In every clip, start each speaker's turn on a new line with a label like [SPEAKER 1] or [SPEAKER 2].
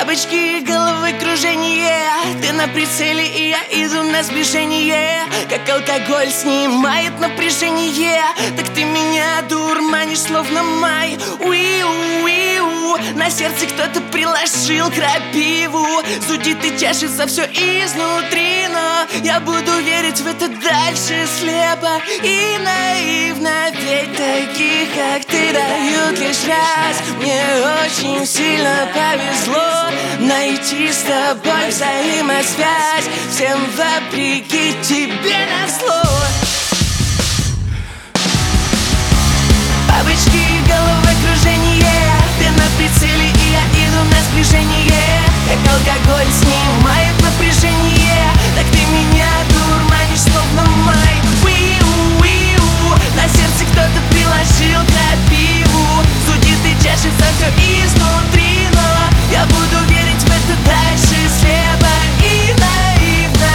[SPEAKER 1] Бабочки, головокружение, ты на прицеле, и я иду на сближение. Как алкоголь снимает напряжение, так ты меня дурманишь, словно май. Уиу, на сердце кто-то приложил крапиву. Зудит и чешется все изнутри, но я буду верить в это дальше слепо и наивно. Ведь таких, как ты, дают лишь раз. Мне очень сильно повезло найти с тобой взаимосвязь. Всем вопреки, тебе назло. Бабочки, головокружение, ты на прицеле, и я иду на сближение. Как алкоголь снимает напряжение, так ты меня дурманишь, словно май. На сердце кто-то приложил крапиву. Зудит и чешется все изнутри, но я буду верить в это дальше слепо и наивно.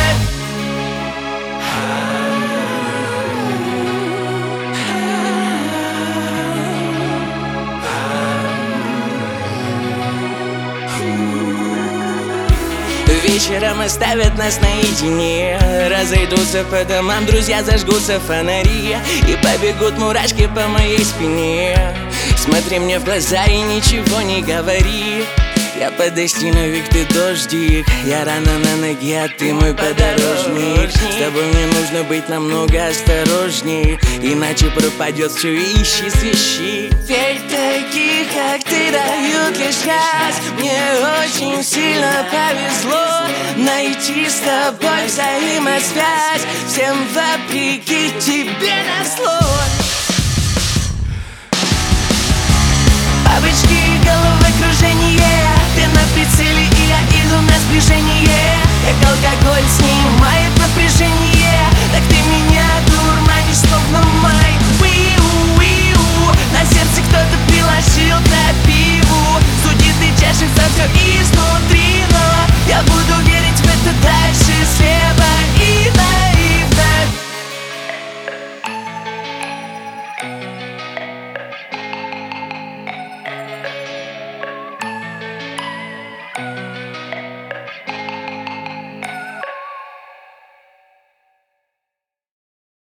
[SPEAKER 1] Вечером оставят нас наедине. Разойдутся по домам друзья, зажгутся фонари, и побегут мурашки по моей спине. Смотри мне в глаза и ничего не говори. Я подостиновик, ты дождик. Я рано на ноге, а ты мой подорожник. С тобой мне нужно быть намного осторожней, иначе пропадет все, ищи, свищи. Ведь таких, как ты, дают лишь раз. Мне очень сильно повезло найти с тобой взаимосвязь. Всем вопреки, тебе назло. Бабочки,